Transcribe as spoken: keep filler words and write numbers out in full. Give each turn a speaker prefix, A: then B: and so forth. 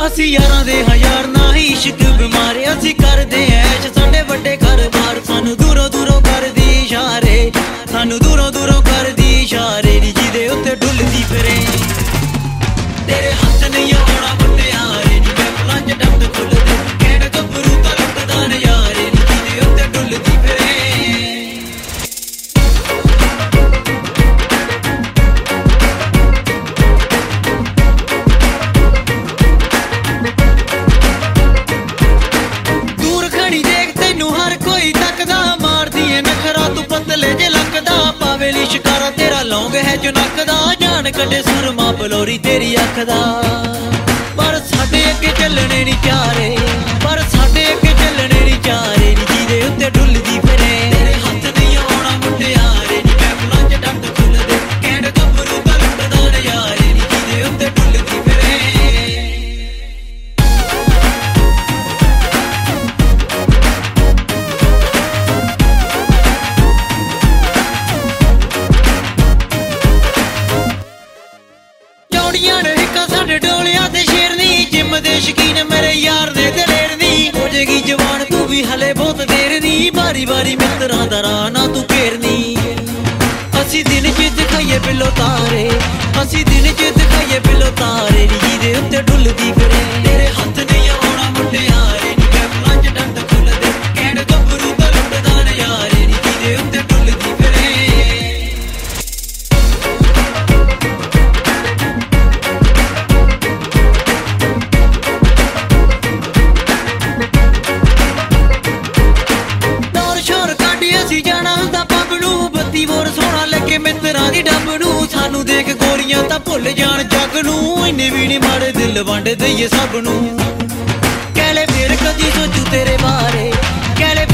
A: ਅਸੀਂ ਯਾਰਾਂ ਦੇ ਹਜ਼ਾਰ ਨਾ ਹੀ ਇਸ਼ਕ ਬਿਮਾਰੇ ਅਸੀਂ ਕਰਦੇ ਐਸ਼ ਸਾਡੇ ਵੱਡੇ ਘਰ-ਬਾਰ ਸਾਨੂੰ ਦੂਰੋਂ ਦੂਰੋਂ ਕਰਦੀ ਇਸ਼ਾਰੇ ਸਾਨੂੰ ਦੂਰੋਂ ਦੂਰੋਂ ਕਰਦੀ ਇਸ਼ਾਰੇ ਨੀ ਜਿਹਦੇ ਉੱਤੇ ਡੁੱਲਦੀ ਫਿਰੇ ਤੇਰੇ ਹੱਥ ਨਹੀਂ ਆਉਣਾ ਮੁਟਿਆਰੇ ਨੀ ਮੈਂ ਫੁੱਲਾਂ ਚ ਡੱਬ ਖੁੱਲਦੇ ਕਹਿਣ ਗੱਭਰੂ ਤਾਂ ਲੁੱਟਦਾ ਨਜ਼ਾਰੇ ਨੀ ਜਿਹਦੇ ਉੱਤੇ ਡੁੱਲਦੀ ਫਿਰੇ ਪਤਲੇ ਜੇ ਲੱਕਦਾ ਪਾਵੇ ਲੀ ਸ਼ਿਕਾਰਾ ਤੇਰਾ ਲੌਂਗ ਹੈ ਜੋ ਨੱਕਦਾ ਜਾਨ ਕੱਢੇ ਸੁਰਮਾ ਬਲੋਰੀ ਤੇਰੀ ਅੱਖ ਦਾ ਪਰ ਸਾਡੇ ਅੱਗੇ ਚੱਲਣੇ ਨੀ ਚਾਰੇ ਪਰ ਸਾਡੇ ਅੱਗੇ ਚੱਲਣੇ ਨੀ ਚਾਰੇ ਨੀ ਜਿਹਦੇ ਉੱਤੇ ਡੁੱਲਦੀ ਫਿਰੇ ਤੇਰੇ ਹੱਥ ਨਹੀਂ ਆਉਣਾ ਮੁਟਿਆਰੇ ਨੀ ਮੈਂ ਫੁੱਲਾਂ ਚ ਡੱਬ ਖੁੱਲਦੇ ਕਹਿਣ ਗੱਭਰੂ ਤਾਂ ਲੁੱਟਦਾ ਨਜ਼ਾਰੇ ਨੀ ਜਿਹਦੇ ਉੱਤੇ ਡੁੱਲਦੀ ਫਿਰੇ ਸਾਡੇ ਡੋਲਿਆਂ ਤੇ ਸ਼ੇਰਨੀ ਜਿੰਮ ਦੇ ਸ਼ਕੀਨ ਮੇਰੇ ਯਾਰ ਨੇ ਦਲੇਰ ਨੀ ਹੋ ਜੇਗੀ ਜਵਾਨ ਤੂੰ ਵੀ ਹਲੇ ਬਹੁਤ ਦੇਰ ਨੀ ਵਾਰੀ ਵਾਰੀ ਮਿੱਤਰਾਂ ਦਾ ਰਾਹ ਨਾ ਤੂੰ ਘੇਰਨੀ ਅਸੀਂ ਦਿਨ ਚ ਦਿਖਾਈਏ ਬਿੱਲੋ ਤਾਰੇ ਅਸੀਂ ਦਿਨ ਚ ਦਿਖਾਈਏ ਬਿੱਲੋ ਤਾਰੇ ਨੀ ਜਿਹਦੇ ਉੱਤੇ ਡੁੱਲਦੀ ਫਿਰੇ ਤੇਰੇ ਹੱਥ ਨਹੀਂ ਆਉਣਾ ਮੁਟਿਆਰੇ ਨੀ ਮੈਂ ਫੁੱਲਾਂ ਚ ਡੰਡ ਖੁੱਲਦੇ ਕਹਿਣ ਗੱਭਰੂ ਤਾਂ ਲੁੱਟਦਾ ਨਜ਼ਾਰੇ ਨੀ ਜਿਹਦੇ ਉੱਤੇ ਡੁੱਲਦੀ ਫਿਰੇ ਮਿੱਤਰਾਂ ਦੀ ਡੱਬ ਨੂੰ ਸਾਨੂੰ ਦੇਖ ਗੋਰੀਆਂ ਤਾਂ ਭੁੱਲ ਜਾਣ ਜੱਗ ਨੂੰ ਇੰਨੇ ਵੀ ਨੀ ਮਾੜੇ ਦਿਲ ਵੰਡ ਦਈਏ ਸਭ ਨੂੰ ਕਹਿ ਲੈ ਫੇਰ ਕਦੀ ਸੋਚੂ ਤੇਰੇ ਬਾਰੇ ਕਹਿ ਲੈ